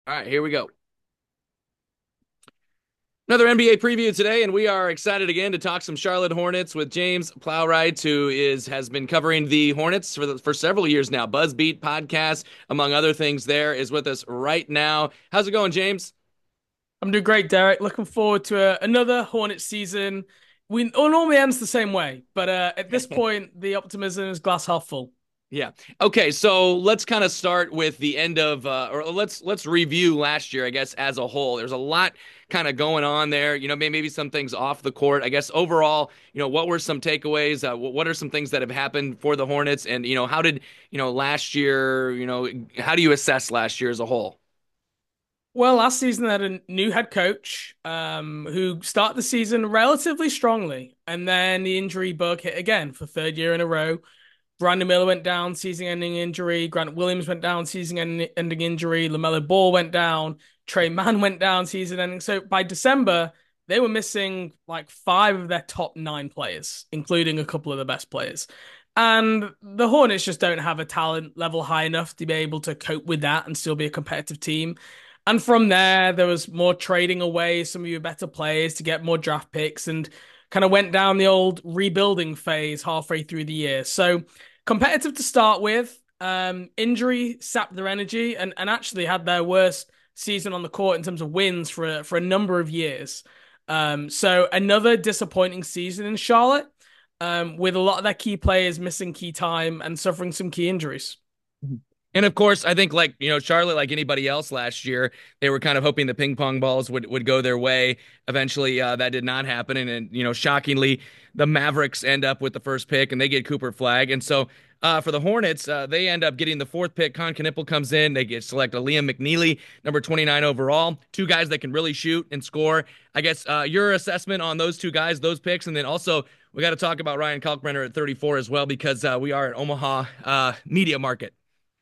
All right, here we go. Another NBA preview today, and we are excited again to talk some Charlotte Hornets with James Plowright, who has been covering the Hornets for several years now. Buzzbeat podcast, among other things, there is with us right now. How's it going, James? I'm doing great, Derek. Looking forward to another Hornet season. We it normally ends the same way, but at this point, the optimism is glass half full. Yeah. Okay. So let's kind of start with the end of, or let's review last year, I guess, as a whole. There's a lot kind of going on there. Maybe some things off the court. I guess overall, what were some takeaways? What are some things that have happened for the Hornets? And how did last year? How do you assess last year as a whole? Well, last season they had a new head coach who started the season relatively strongly, and then the injury bug hit again for third year in a row. Brandon Miller went down, season-ending injury. Grant Williams went down, season-ending injury. LaMelo Ball went down. Trey Mann went down, season-ending. So by December, they were missing like five of their top nine players, including a couple of the best players. And the Hornets just don't have a talent level high enough to be able to cope with that and still be a competitive team. And from there was more trading away some of your better players to get more draft picks and kind of went down the old rebuilding phase halfway through the year. So competitive to start with. Injury sapped their energy and actually had their worst season on the court in terms of wins for a number of years. So another disappointing season in Charlotte, with a lot of their key players missing key time and suffering some key injuries. And of course, I think like, Charlotte, like anybody else last year, they were kind of hoping the ping pong balls would go their way. Eventually, that did not happen. And shockingly, the Mavericks end up with the first pick and they get Cooper Flag. And so for the Hornets, they end up getting the fourth pick. Con Knipple comes in. They get select a Liam McNeely, number 29 overall. Two guys that can really shoot and score. I guess your assessment on those two guys, those picks. And then also, we got to talk about Ryan Kalkbrenner at 34 as well, because we are at Omaha media market.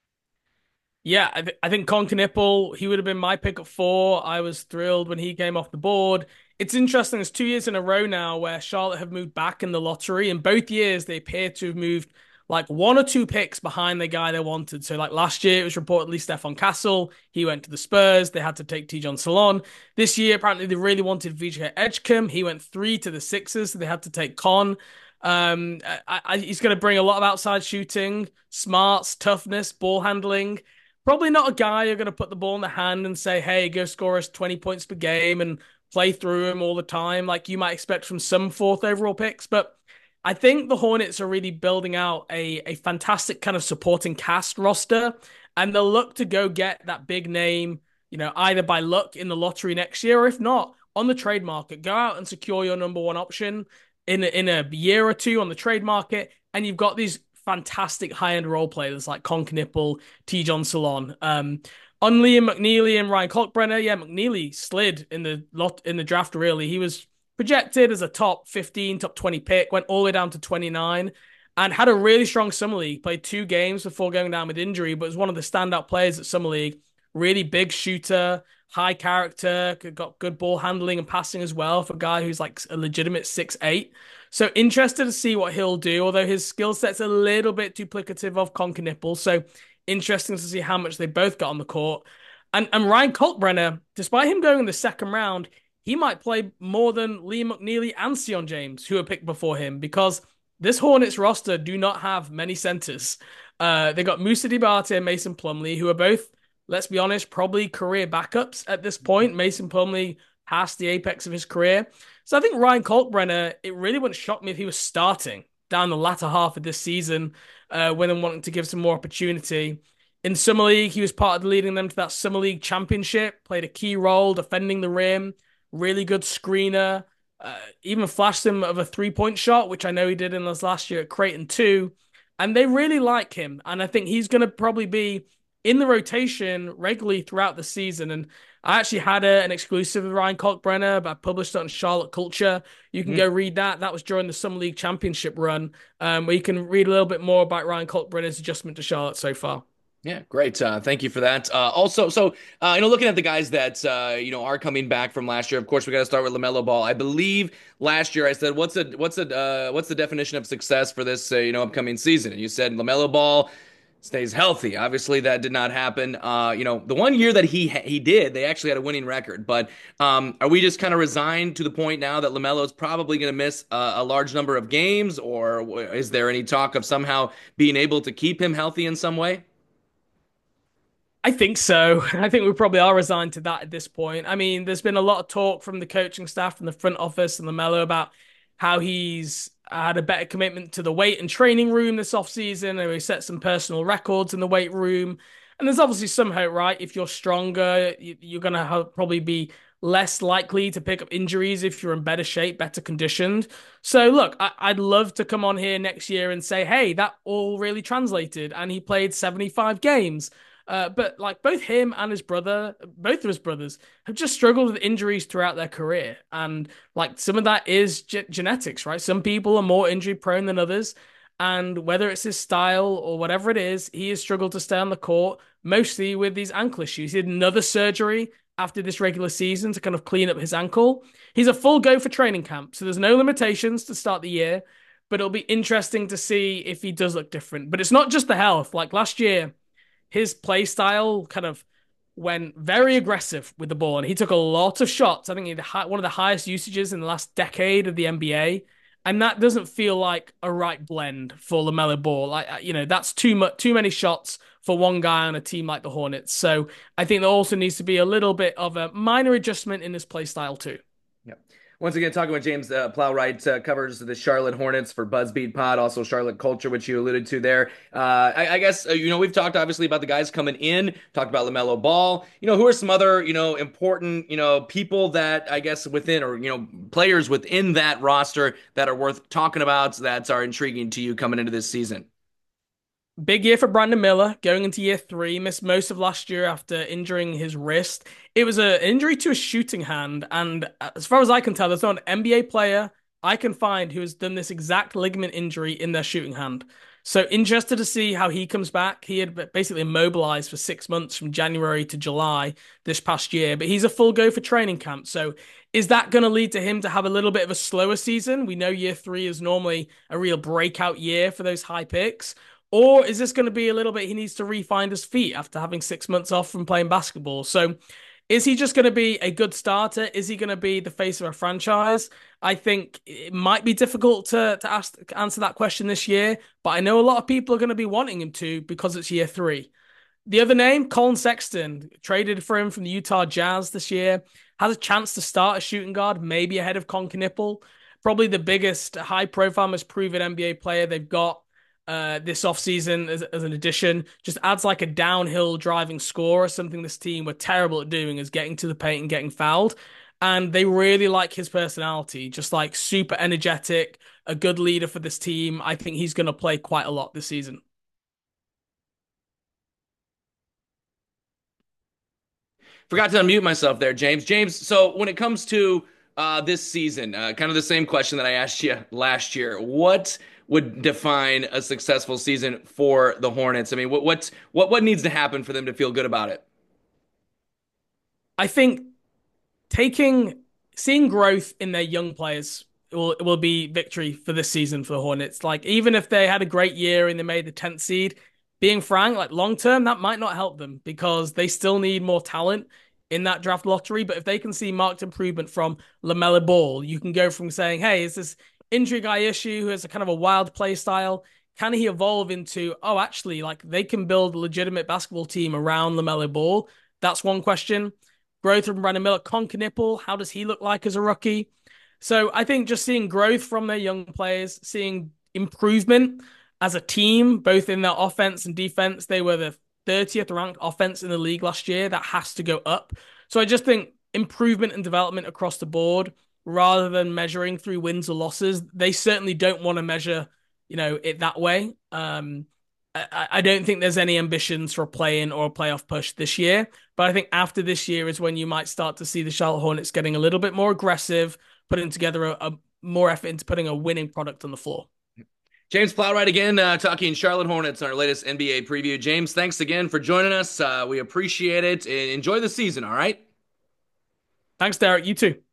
Yeah, I think Con Knipple, he would have been my pick at four. I was thrilled when he came off the board. It's interesting, it's 2 years in a row now where Charlotte have moved back in the lottery. In both years, they appear to have moved like one or two picks behind the guy they wanted. So, like last year, it was reportedly Stefan Castle. He went to the Spurs. They had to take Tijon Salon. This year, apparently, they really wanted Vijay Edgecombe. He went three to the Sixers, so they had to take Con. He's going to bring a lot of outside shooting, smarts, toughness, ball handling. Probably not a guy you're going to put the ball in the hand and say, hey, go score us 20 points per game and play through him all the time, like you might expect from some fourth overall picks. But I think the Hornets are really building out a fantastic kind of supporting cast roster, and they'll look to go get that big name, either by luck in the lottery next year, or if not, on the trade market. Go out and secure your number one option in a year or two on the trade market, and you've got these fantastic high end role players like Con Knipple, Tijon Salon. On Liam McNeely and Ryan Kalkbrenner, yeah, McNeely slid in the draft. Really, he was projected as a top 15, top 20 pick, went all the way down to 29, and had a really strong summer league. Played 2 games before going down with injury, but was one of the standout players at summer league. Really big shooter, high character, got good ball handling and passing as well for a guy who's like a legitimate 6'8". So interested to see what he'll do, although his skill set's a little bit duplicative of Conker Nipple. So interesting to see how much they both got on the court. And Ryan Kalkbrenner, despite him going in the second round, he might play more than Lee McNeely and Sion James, who were picked before him, because this Hornets roster do not have many centers. They got Musa Diabate and Mason Plumlee, who are both, let's be honest, probably career backups at this point. Mason Plumlee past the apex of his career. So I think Ryan Kalkbrenner, it really wouldn't shock me if he was starting down the latter half of this season, when I'm wanting to give some more opportunity. In Summer League, he was part of leading them to that Summer League championship, played a key role defending the rim, really good screener, even flashed him of a 3-point shot, which I know he did in his last year at Creighton too. And they really like him. And I think he's going to probably be in the rotation regularly throughout the season. And I actually had an exclusive with Ryan Kalkbrenner, but I published it on Charlotte Culture. You can go read that. That was during the Summer League Championship run, where you can read a little bit more about Ryan Kalkbrenner's adjustment to Charlotte so far. Yeah, great. Thank you for that. Also, so looking at the guys that are coming back from last year. Of course, we got to start with LaMelo Ball. I believe last year I said, what's the definition of success for this upcoming season? And you said LaMelo Ball. stays healthy. Obviously, that did not happen. The one year that he did, they actually had a winning record. But are we just kind of resigned to the point now that LaMelo is probably going to miss a large number of games, or is there any talk of somehow being able to keep him healthy in some way? I think so. I think we probably are resigned to that at this point. I mean, there's been a lot of talk from the coaching staff, from the front office and LaMelo about how he's had a better commitment to the weight and training room this offseason, and he set some personal records in the weight room. And there's obviously some hope, right? If you're stronger, you're going to probably be less likely to pick up injuries if you're in better shape, better conditioned. So, look, I'd love to come on here next year and say, hey, that all really translated, and he played 75 games. But like both him and his brother, both of his brothers have just struggled with injuries throughout their career. And like some of that is genetics, right? Some people are more injury prone than others. And whether it's his style or whatever it is, he has struggled to stay on the court, mostly with these ankle issues. He had another surgery after this regular season to kind of clean up his ankle. He's a full go for training camp. So there's no limitations to start the year, but it'll be interesting to see if he does look different. But it's not just the health. Like last year, his play style kind of went very aggressive with the ball, and he took a lot of shots. I think he had one of the highest usages in the last decade of the NBA, and that doesn't feel like a right blend for LaMelo Ball. Like that's too many shots for one guy on a team like the Hornets. So I think there also needs to be a little bit of a minor adjustment in his play style too. Yep. Once again, talking with James Plowright, covers the Charlotte Hornets for BuzzFeed Pod, also Charlotte Culture, which you alluded to there. I guess, we've talked obviously about the guys coming in, talked about LaMelo Ball. Who are some other, important, people that I guess within or, players within that roster that are worth talking about, that are intriguing to you coming into this season? Big year for Brandon Miller going into year three. Missed most of last year after injuring his wrist. It was an injury to a shooting hand. And as far as I can tell, there's not an NBA player I can find who has done this exact ligament injury in their shooting hand. So interested to see how he comes back. He had basically immobilized for 6 months from January to July this past year, but he's a full go for training camp. So is that going to lead to him to have a little bit of a slower season? We know year three is normally a real breakout year for those high picks. Or is this going to be a little bit he needs to re-find his feet after having 6 months off from playing basketball? So is he just going to be a good starter? Is he going to be the face of a franchise? I think it might be difficult to answer that question this year, but I know a lot of people are going to be wanting him to because it's year three. The other name, Colin Sexton, traded for him from the Utah Jazz this year, has a chance to start a shooting guard, maybe ahead of Con Knipple. Probably the biggest high-profile, most proven NBA player they've got this offseason as an addition. Just adds like a downhill driving scorer, something this team were terrible at doing, is getting to the paint and getting fouled. And they really like his personality, just like super energetic, a good leader for this team. I think he's going to play quite a lot this season. Forgot to unmute myself there, James. James, so when it comes to this season, kind of the same question that I asked you last year. What would define a successful season for the Hornets? I mean, what needs to happen for them to feel good about it? I think taking seeing growth in their young players will be victory for this season for the Hornets. Like even if they had a great year and they made the 10th seed, being frank, like long term that might not help them because they still need more talent in that draft lottery. But if they can see marked improvement from LaMelo Ball, you can go from saying, "Hey, is this injury guy issue who has a kind of a wild play style? Can he evolve into, oh, actually, like they can build a legitimate basketball team around LaMelo Ball?" That's one question. Growth from Brandon Miller. Con Knipple, how does he look like as a rookie? So I think just seeing growth from their young players, seeing improvement as a team, both in their offense and defense. They were the 30th ranked offense in the league last year. That has to go up. So I just think improvement and development across the board rather than measuring through wins or losses. They certainly don't want to measure, it that way. I don't think there's any ambitions for a play-in or a playoff push this year. But I think after this year is when you might start to see the Charlotte Hornets getting a little bit more aggressive, putting together a more effort into putting a winning product on the floor. James Plowright again, talking Charlotte Hornets on our latest NBA preview. James, thanks again for joining us. We appreciate it. Enjoy the season, all right? Thanks, Derek. You too.